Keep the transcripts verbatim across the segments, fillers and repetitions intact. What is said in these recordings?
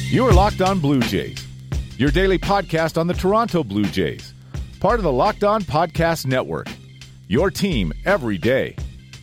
You are Locked On Blue Jays, your daily podcast on the Toronto Blue Jays, part of the Locked On Podcast Network, your team every day.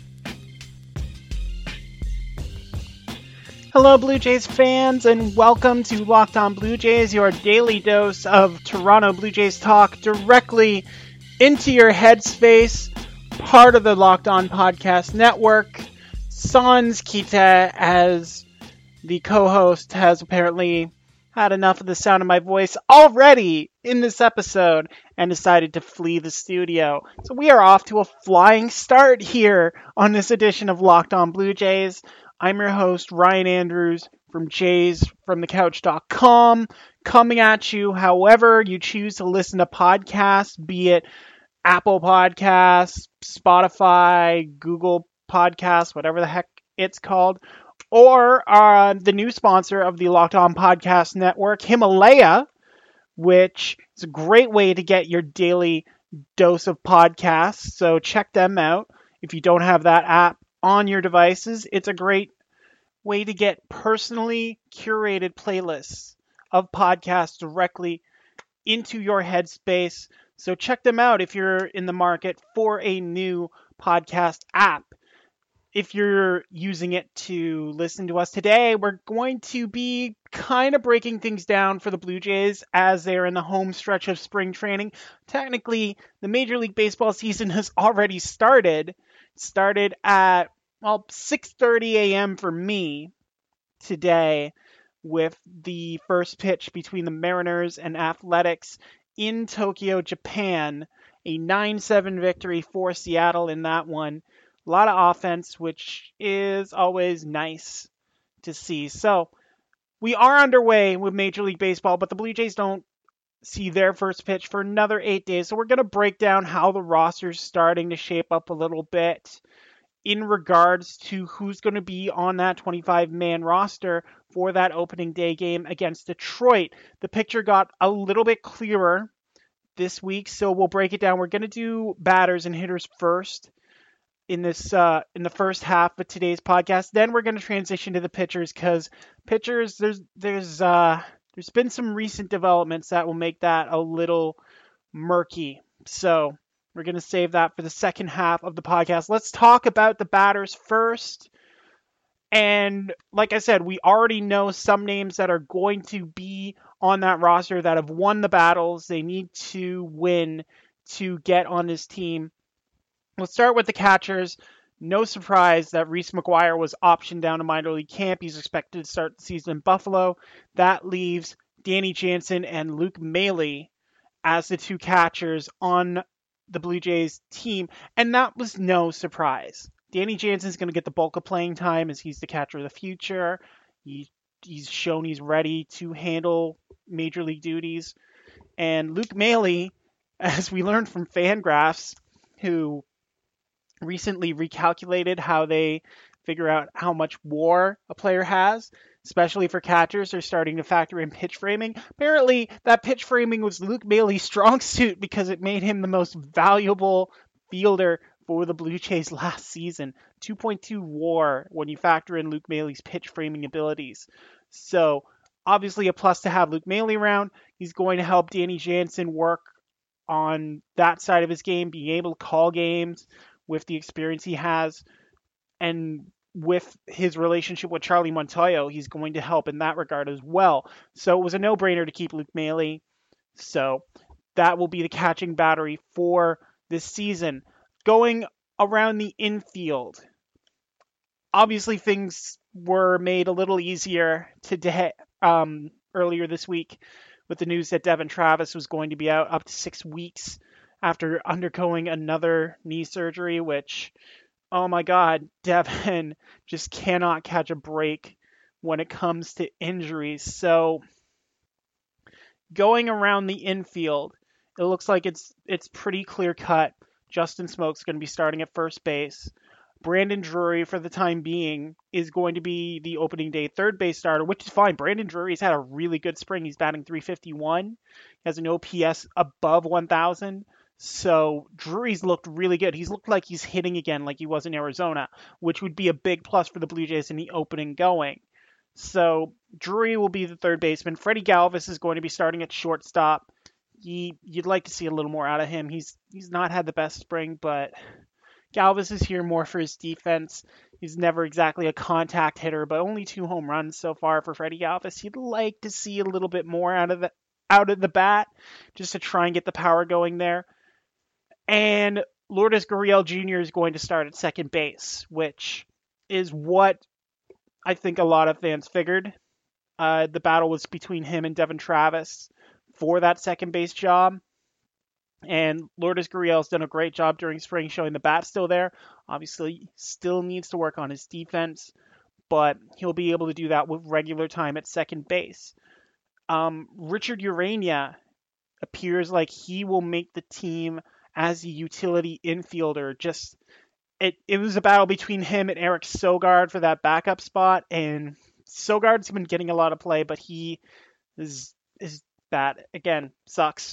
Hello, Blue Jays fans, and welcome to Locked On Blue Jays, your daily dose of Toronto Blue Jays talk directly into your headspace, part of the Locked On Podcast Network. Sans Kita, as the co-host, has apparently had enough of the sound of my voice already in this episode and decided to flee the studio. So we are off to a flying start here on this edition of Locked On Blue Jays. I'm your host, Ryan Andrews from jays from the couch dot com, coming at you however you choose to listen to podcasts, be it Apple Podcasts, Spotify, Google Podcasts, whatever the heck it's called, or uh, the new sponsor of the Locked On Podcast Network, Himalaya, which is a great way to get your daily dose of podcasts. So check them out. If you don't have that app on your devices, it's a great way to get personally curated playlists of podcasts directly into your headspace. So check them out if you're in the market for a new podcast app. If you're using it to listen to us today, we're going to be kind of breaking things down for the Blue Jays as they're in the home stretch of spring training. Technically, the Major League Baseball season has already started. Started at, well, six thirty a.m. for me today with the first pitch between the Mariners and Athletics in Tokyo, Japan. A nine seven victory for Seattle in that one. A lot of offense, which is always nice to see. So we are underway with Major League Baseball, but the Blue Jays don't see their first pitch for another eight days. So we're going to break down how the roster's starting to shape up a little bit in regards to who's going to be on that twenty-five man roster for that opening day game against Detroit. The picture got a little bit clearer this week, so we'll break it down. We're going to do batters and hitters first in this uh, in the first half of today's podcast. Then we're going to transition to the pitchers, because pitchers, there's there's uh, there's been some recent developments that will make that a little murky. So we're going to save that for the second half of the podcast. Let's talk about the batters first. And like I said, we already know some names that are going to be on that roster that have won the battles. They need to win to get on this team. Let's start with the catchers. No surprise that Reese McGuire was optioned down to minor league camp. He's expected to start the season in Buffalo. That leaves Danny Jansen and Luke Maile as the two catchers on the Blue Jays team, and that was no surprise. Danny Jansen's going to get the bulk of playing time as he's the catcher of the future. He, he's shown he's ready to handle major league duties. And Luke Maile, as we learned from Fangraphs, who recently recalculated how they figure out how much WAR a player has, especially for catchers, they're starting to factor in pitch framing. Apparently, that pitch framing was Luke Maile's strong suit because it made him the most valuable fielder for the Blue Jays last season. two point two WAR when you factor in Luke Maile's pitch framing abilities. So, obviously a plus to have Luke Maile around. He's going to help Danny Jansen work on that side of his game, being able to call games with the experience he has, and with his relationship with Charlie Montoyo, he's going to help in that regard as well. So it was a no-brainer to keep Luke Maile. So that will be the catching battery for this season. Going around the infield, obviously things were made a little easier today, um, earlier this week, with the news that Devon Travis was going to be out up to six weeks after undergoing another knee surgery, which, oh my God, Devon just cannot catch a break when it comes to injuries. So going around the infield, it looks like it's it's pretty clear cut. Justin Smoak's going to be starting at first base. Brandon Drury, for the time being, is going to be the opening day third base starter, which is fine. Brandon Drury's had a really good spring. He's batting three fifty-one. He has an O P S above one thousand. So Drury's looked really good. He's looked like he's hitting again like he was in Arizona, which would be a big plus for the Blue Jays in the opening going. So Drury will be the third baseman. Freddie Galvis is going to be starting at shortstop. He, you'd like to see a little more out of him. He's he's not had the best spring, but Galvis is here more for his defense. He's never exactly a contact hitter, but only two home runs so far for Freddie Galvis. He'd like to see a little bit more out of the out of the bat, just to try and get the power going there. And Lourdes Gurriel Junior is going to start at second base, which is what I think a lot of fans figured. Uh, the battle was between him and Devon Travis for that second base job. And Lourdes Gurriel's done a great job during spring showing the bat's still there. Obviously, still needs to work on his defense, but he'll be able to do that with regular time at second base. Um, Richard Urania appears like he will make the team as a utility infielder. Just it, it was a battle between him and Eric Sogard for that backup spot, and Sogard's been getting a lot of play, but he is is bad. Again, sucks.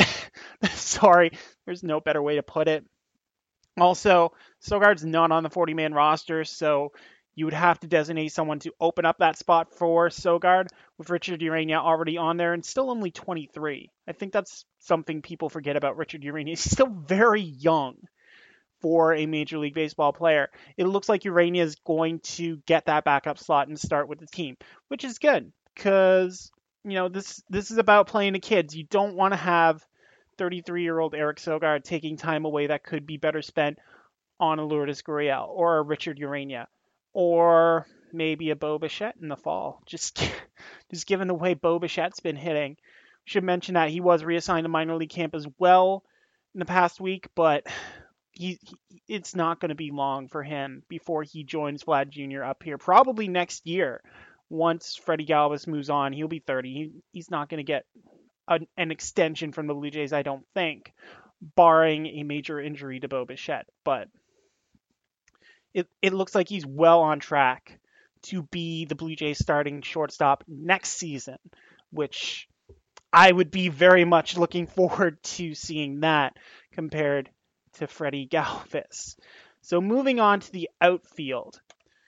Sorry, there's no better way to put it. Also, Sogard's not on the forty-man roster, so you would have to designate someone to open up that spot for Sogard, with Richard Urania already on there and still only twenty-three. I think that's something people forget about Richard Urania. He's still very young for a Major League Baseball player. It looks like Urania is going to get that backup slot and start with the team, which is good because, you know, this this is about playing the kids. You don't want to have thirty-three-year-old Eric Sogard taking time away that could be better spent on a Lourdes Gurriel or a Richard Urania or maybe a Bo Bichette in the fall. Just, just given the way Bo Bichette's been hitting. Should mention that he was reassigned to minor league camp as well in the past week, but he, he it's not going to be long for him before he joins Vlad Junior up here. Probably next year, once Freddie Galvis moves on, he'll be thirty. He, he's not going to get an, an extension from the Blue Jays, I don't think, barring a major injury to Bo Bichette. But it, it looks like he's well on track to be the Blue Jays starting shortstop next season, which I would be very much looking forward to seeing that compared to Freddie Galvis. So moving on to the outfield.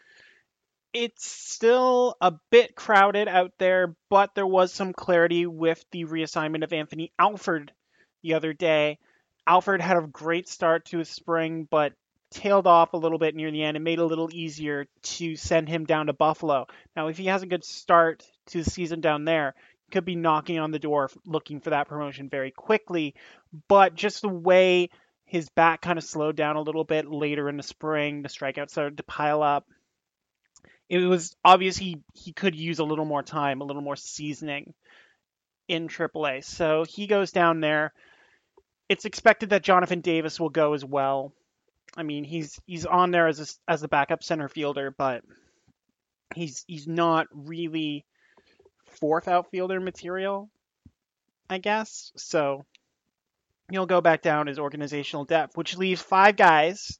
It's still a bit crowded out there, but there was some clarity with the reassignment of Anthony Alford the other day. Alford had a great start to his spring, but tailed off a little bit near the end and made it a little easier to send him down to Buffalo. Now, if he has a good start to the season down there, he could be knocking on the door looking for that promotion very quickly. But just the way his bat kind of slowed down a little bit later in the spring, the strikeouts started to pile up. It was obvious he, he could use a little more time, a little more seasoning in triple A. So he goes down there. It's expected that Jonathan Davis will go as well. I mean, he's he's on there as a, as a backup center fielder, but he's he's not really fourth outfielder material, I guess. So he'll go back down as organizational depth, which leaves five guys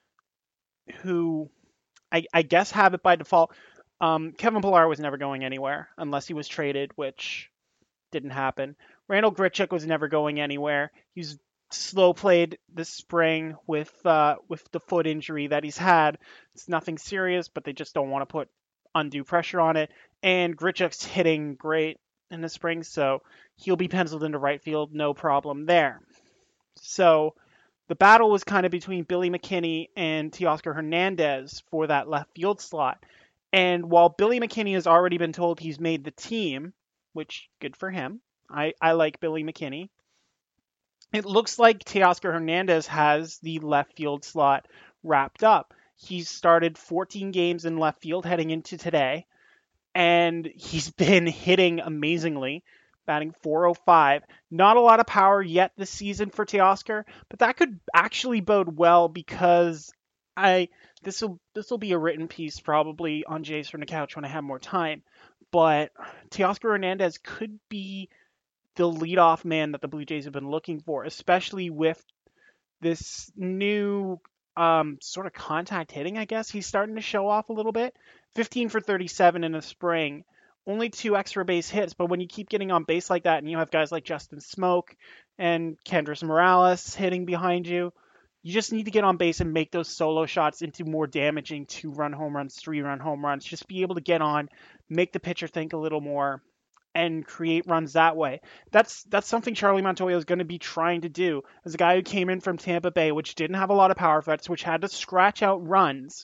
who I, I guess have it by default. Um, Kevin Pillar was never going anywhere unless he was traded, which didn't happen. Randall Grichuk was never going anywhere. He's slow played this spring with uh, with the foot injury that he's had. It's nothing serious, but they just don't want to put undue pressure on it. And Grichuk's hitting great in the spring, so he'll be penciled into right field, no problem there. So the battle was kind of between Billy McKinney and Teoscar Hernandez for that left field slot. And while Billy McKinney has already been told he's made the team, which good for him, I, I like Billy McKinney, it looks like Teoscar Hernandez has the left field slot wrapped up. He's started fourteen games in left field heading into today, and he's been hitting amazingly, batting four oh five. Not a lot of power yet this season for Teoscar, but that could actually bode well because I this will this will be a written piece probably on Jays from the Couch when I have more time. But Teoscar Hernandez could be the leadoff man that the Blue Jays have been looking for, especially with this new um, sort of contact hitting, I guess. He's starting to show off a little bit. fifteen for thirty-seven in the spring. Only two extra base hits, but when you keep getting on base like that and you have guys like Justin Smoke and Kendrys Morales hitting behind you, you just need to get on base and make those solo shots into more damaging two-run home runs, three-run home runs. Just be able to get on, make the pitcher think a little more, and create runs that way. That's that's something Charlie Montoyo is going to be trying to do. As a guy who came in from Tampa Bay, which didn't have a lot of power threats, which had to scratch out runs,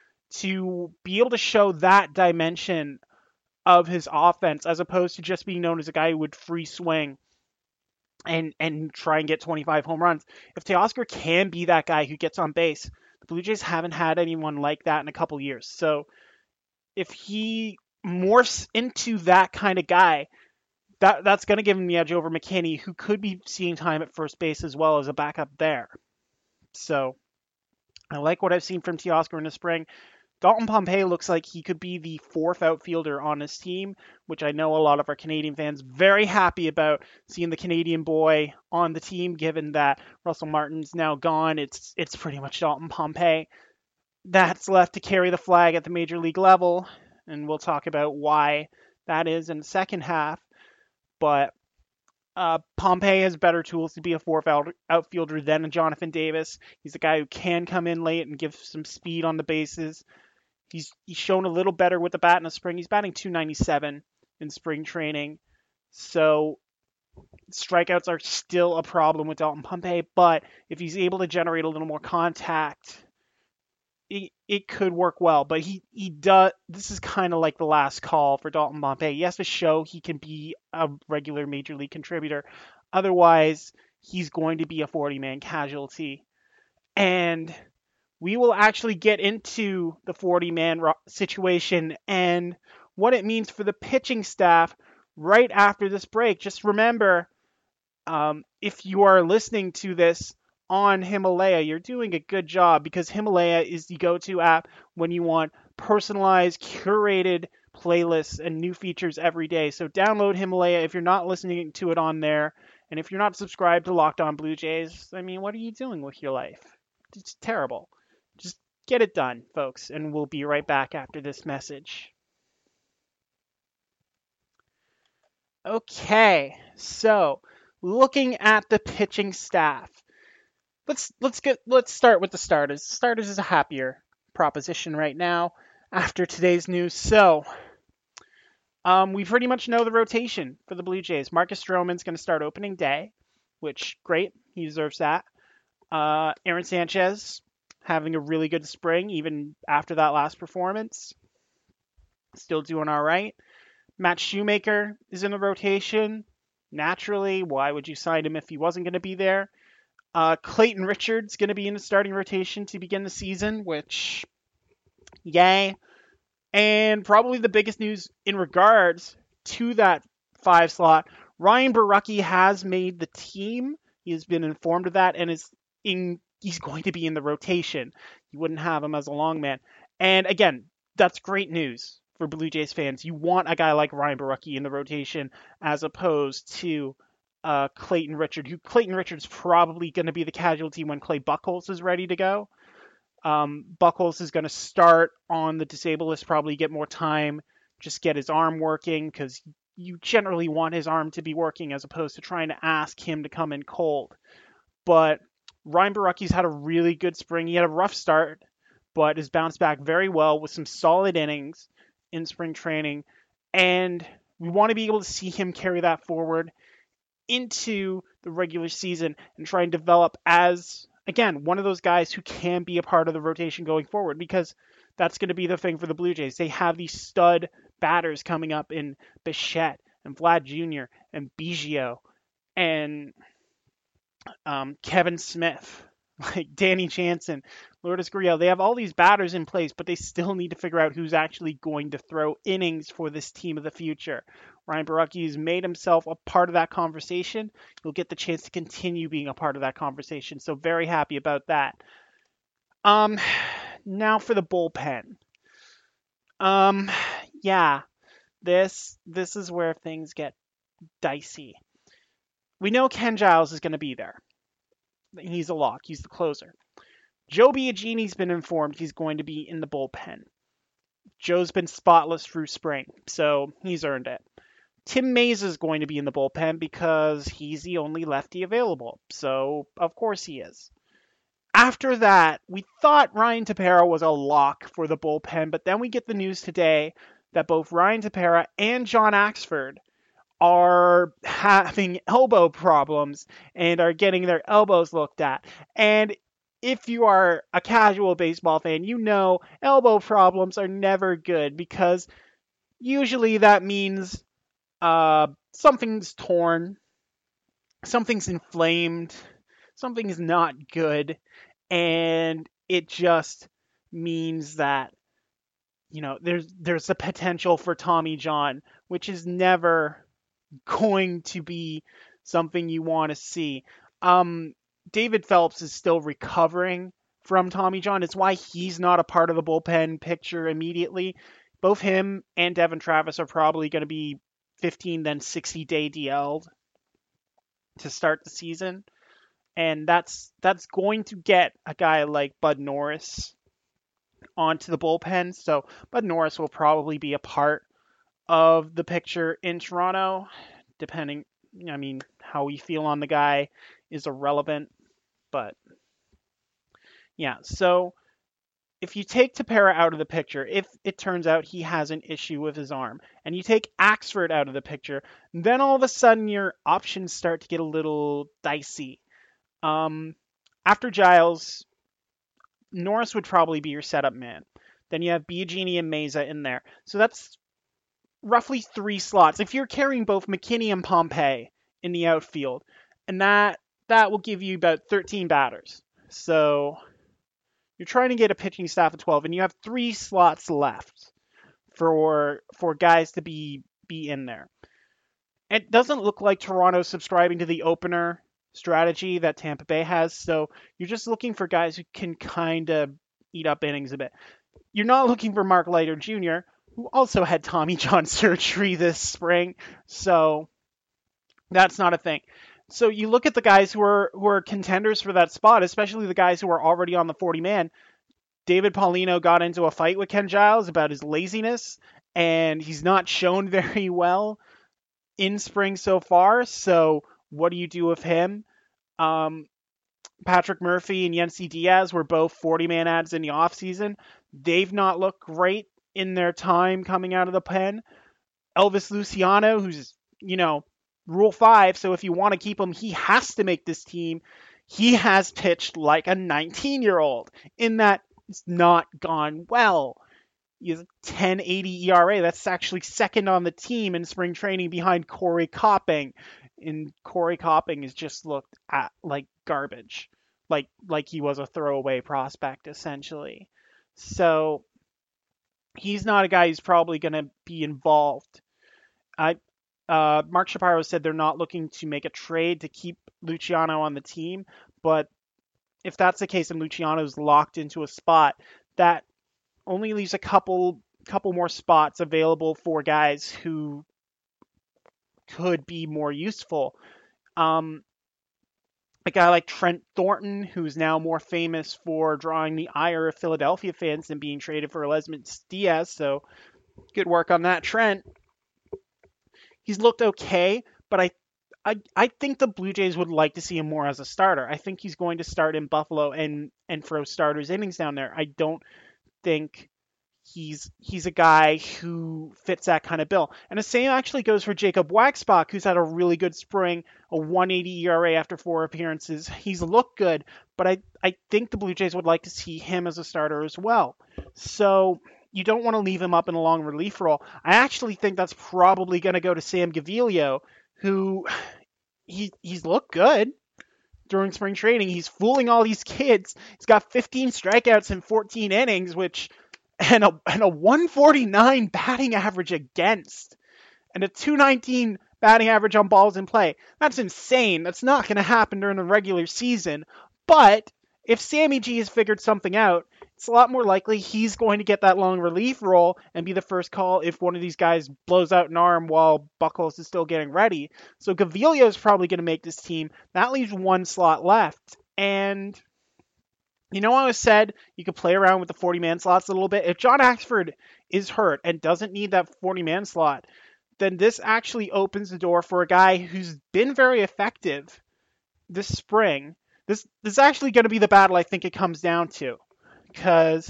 to be able to show that dimension of his offense, as opposed to just being known as a guy who would free swing and and try and get twenty-five home runs. If Teoscar can be that guy who gets on base, the Blue Jays haven't had anyone like that in a couple years. So if he morphs into that kind of guy, that that's going to give him the edge over McKinney, who could be seeing time at first base as well as a backup there. So I like what I've seen from Teoscar in the spring. Dalton Pompey looks like he could be the fourth outfielder on his team, which I know a lot of our Canadian fans very happy about seeing the Canadian boy on the team, given that Russell Martin's now gone. It's it's pretty much Dalton Pompey that's left to carry the flag at the major league level, and we'll talk about why that is in the second half. But uh, Pompey has better tools to be a fourth out- outfielder than a Jonathan Davis. He's a guy who can come in late and give some speed on the bases. He's he's shown a little better with the bat in the spring. He's batting two ninety-seven in spring training. So strikeouts are still a problem with Dalton Pompey, but if he's able to generate a little more contact, it, it could work well. But he, he does. This is kind of like the last call for Dalton Pompey. He has to show he can be a regular major league contributor. Otherwise, he's going to be a forty-man casualty. And we will actually get into the forty-man situation and what it means for the pitching staff right after this break. Just remember, um, if you are listening to this on Himalaya, you're doing a good job, because Himalaya is the go-to app when you want personalized, curated playlists and new features every day. So download Himalaya if you're not listening to it on there. And if you're not subscribed to Locked On Blue Jays, I mean, what are you doing with your life? It's terrible. Just get it done, folks, and we'll be right back after this message. Okay, so looking at the pitching staff, let's let's get let's start with the starters. Starters is a happier proposition right now after today's news. So um, we pretty much know the rotation for the Blue Jays. Marcus Stroman's going to start opening day, which great, he deserves that. Uh, Aaron Sanchez having a really good spring, even after that last performance. Still doing all right. Matt Shoemaker is in the rotation. Naturally, why would you sign him if he wasn't going to be there? Uh, Clayton Richards going to be in the starting rotation to begin the season, which, yay. And probably the biggest news in regards to that five slot, Ryan Borucki has made the team. He has been informed of that and is in. He's going to be in the rotation. You wouldn't have him as a long man. And again, that's great news for Blue Jays fans. You want a guy like Ryan Borucki in the rotation as opposed to uh, Clayton Richard, who Clayton Richard's probably going to be the casualty when Clay Buchholz is ready to go. Um, Buchholz is going to start on the disabled list, probably get more time, just get his arm working, because you generally want his arm to be working as opposed to trying to ask him to come in cold. But Ryan Borucki's had a really good spring. He had a rough start, but has bounced back very well with some solid innings in spring training. And we want to be able to see him carry that forward into the regular season and try and develop as, again, one of those guys who can be a part of the rotation going forward, because that's going to be the thing for the Blue Jays. They have these stud batters coming up in Bichette and Vlad Junior and Biggio and Um, Kevin Smith, like Danny Jansen, Lourdes Gurriel. They have all these batters in place, but they still need to figure out who's actually going to throw innings for this team of the future. Ryan Borucki has made himself a part of that conversation. He'll get the chance to continue being a part of that conversation. So very happy about that. Um, now for the bullpen. Um, yeah, this this is where things get dicey. We know Ken Giles is going to be there. He's a lock. He's the closer. Joe Biagini's been informed he's going to be in the bullpen. Joe's been spotless through spring, so he's earned it. Tim Mayza is going to be in the bullpen because he's the only lefty available, so of course he is. After that, we thought Ryan Tepera was a lock for the bullpen, but then we get the news today that both Ryan Tepera and John Axford are having elbow problems and are getting their elbows looked at. And if you are a casual baseball fan, you know elbow problems are never good because usually that means uh, something's torn, something's inflamed, something's not good, and it just means that you know there's there's a potential for Tommy John, which is never going to be something you want to see. Um, David Phelps is still recovering from Tommy John. It's why he's not a part of the bullpen picture immediately. Both him and Devin Travis are probably going to be fifteen, then sixty day D L'd to start the season. And that's that's going to get a guy like Bud Norris onto the bullpen. So Bud Norris will probably be a part of the picture in Toronto, depending, I mean, how we feel on the guy is irrelevant, but yeah, so if you take Tepera out of the picture, if it turns out he has an issue with his arm, and you take Axford out of the picture, then all of a sudden your options start to get a little dicey. Um, after Giles, Norris would probably be your setup man. Then you have Biagini and Meza in there. So that's roughly three slots. If you're carrying both McKinney and Pompey in the outfield, and that that will give you about thirteen batters. So you're trying to get a pitching staff of twelve, and you have three slots left for for guys to be be in there. It doesn't look like Toronto's subscribing to the opener strategy that Tampa Bay has, so you're just looking for guys who can kind of eat up innings a bit. You're not looking for Mark Leiter Junior, who also had Tommy John surgery this spring, so that's not a thing. So you look at the guys who are who are contenders for that spot, especially the guys who are already on the forty-man. David Paulino got into a fight with Ken Giles about his laziness, and he's not shown very well in spring so far, so what do you do with him? Um, Patrick Murphy and Yennsy Diaz were both forty-man ads in the offseason. They've not looked great in their time coming out of the pen. Elvis Luciano, who's, you know, Rule five, so if you want to keep him, he has to make this team. He has pitched like a nineteen-year-old in that it's not gone well. He has a ten eighty E R A. That's actually second on the team in spring training behind Corey Copping. And Corey Copping has just looked at like garbage. Like like he was a throwaway prospect, essentially. So he's not a guy who's probably going to be involved. I uh, Mark Shapiro said they're not looking to make a trade to keep Luciano on the team, but if that's the case and Luciano's locked into a spot, that only leaves a couple couple more spots available for guys who could be more useful. Um, a guy like Trent Thornton, who's now more famous for drawing the ire of Philadelphia fans and being traded for Lesmond Diaz, so good work on that, Trent. He's looked okay, but I, I I think the Blue Jays would like to see him more as a starter. I think he's going to start in Buffalo and, and throw starters innings down there. I don't think he's he's a guy who fits that kind of bill. And the same actually goes for Jacob Waxbach, who's had a really good spring, a one eighty E R A after four appearances. He's looked good, but I, I think the Blue Jays would like to see him as a starter as well. So you don't want to leave him up in a long relief role. I actually think that's probably going to go to Sam Gaviglio, who he he's looked good during spring training. He's fooling all these kids. He's got fifteen strikeouts in fourteen innings, which and a and a one forty-nine batting average against, and a two nineteen batting average on balls in play. That's insane. That's not going to happen during the regular season. But if Sammy G has figured something out, it's a lot more likely he's going to get that long relief role and be the first call if one of these guys blows out an arm while Buchholz is still getting ready. So Gaviglio is probably going to make this team. That leaves one slot left. And you know, I was said you could play around with the forty-man slots a little bit. If John Axford is hurt and doesn't need that forty-man slot, then this actually opens the door for a guy who's been very effective this spring. This, this is actually going to be the battle I think it comes down to. Because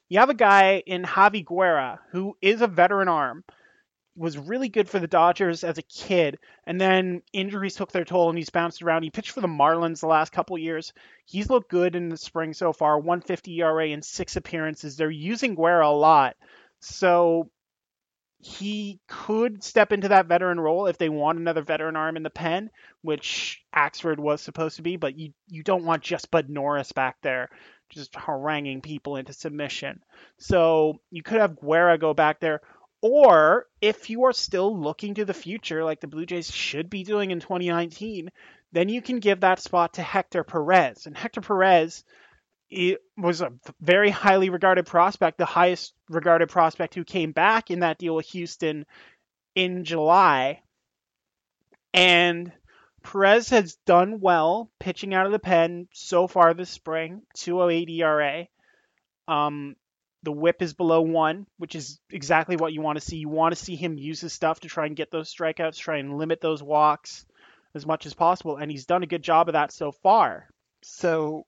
You have a guy in Javi Guerra who is a veteran arm, was really good for the Dodgers as a kid, and then injuries took their toll and he's bounced around. He pitched for the Marlins the last couple years. He's looked good in the spring so far, one fifty E R A in six appearances. They're using Guerra a lot, so he could step into that veteran role if they want another veteran arm in the pen, which Axford was supposed to be, but you, you don't want just Bud Norris back there just haranguing people into submission. So you could have Guerra go back there, or if you are still looking to the future like the Blue Jays should be doing in twenty nineteen, then you can give that spot to Hector Perez. And Hector Perez, it was a very highly regarded prospect, the highest regarded prospect who came back in that deal with Houston in July. And Perez has done well pitching out of the pen so far this spring, two oh eight E R A. Um, the whip is below one, which is exactly what you want to see. You want to see him use his stuff to try and get those strikeouts, try and limit those walks as much as possible. And he's done a good job of that so far. So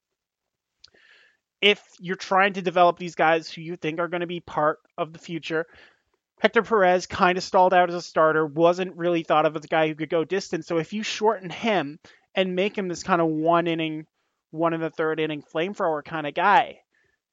if you're trying to develop these guys who you think are going to be part of the future, Hector Perez kind of stalled out as a starter, wasn't really thought of as a guy who could go distance. So if you shorten him and make him this kind of one inning, one in the third inning flamethrower kind of guy,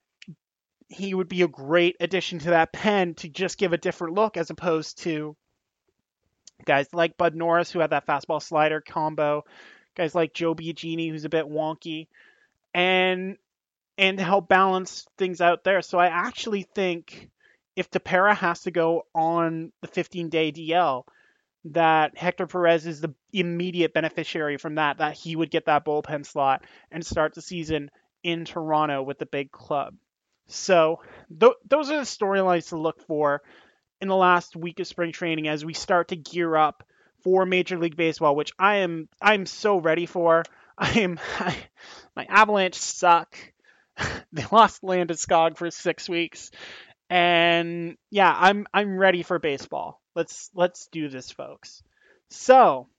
he would be a great addition to that pen to just give a different look, as opposed to guys like Bud Norris, who had that fastball slider combo, guys like Joe Biagini, who's a bit wonky, and and to help balance things out there. So I actually think if Tepera has to go on the fifteen-day D L, that Hector Perez is the immediate beneficiary from that, that he would get that bullpen slot and start the season in Toronto with the big club. So th- those are the storylines to look for in the last week of spring training as we start to gear up for Major League Baseball, which I am I'm so ready for. I am I, my Avalanche suck. They lost Landeskog for six weeks. And yeah, I'm I'm ready for baseball. Let's let's do this, folks. So,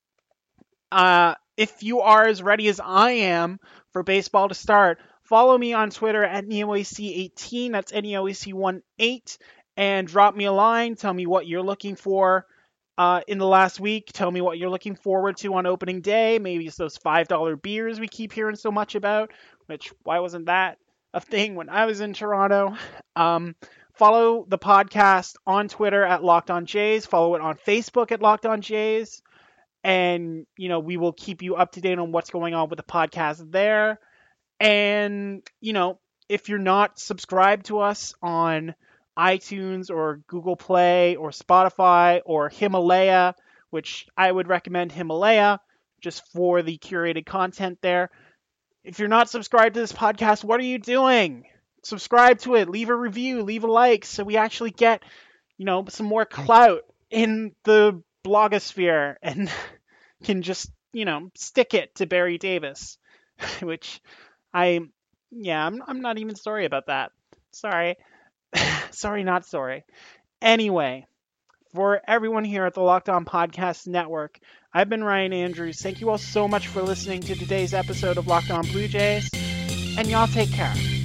uh, if you are as ready as I am for baseball to start, follow me on Twitter at N E O A C eighteen. That's N E O A C eighteen, and drop me a line. Tell me what you're looking for uh, in the last week. Tell me what you're looking forward to on opening day. Maybe it's those five dollar beers we keep hearing so much about. Which, why wasn't that a thing when I was in Toronto? Um, follow the podcast on Twitter at Locked On Jays. Follow it on Facebook at Locked On Jays. And, you know, we will keep you up to date on what's going on with the podcast there. And, you know, if you're not subscribed to us on iTunes or Google Play or Spotify or Himalaya, which I would recommend Himalaya just for the curated content there. If you're not subscribed to this podcast, what are you doing? Subscribe to it, leave a review, leave a like, so we actually get, you know, some more clout in the blogosphere and can just, you know, stick it to Barry Davis, which I, yeah, I'm, I'm not even sorry about that. Sorry. Sorry, not sorry. Anyway, for everyone here at the Locked On Podcast Network, I've been Ryan Andrews. Thank you all so much for listening to today's episode of Locked On Blue Jays, and y'all take care.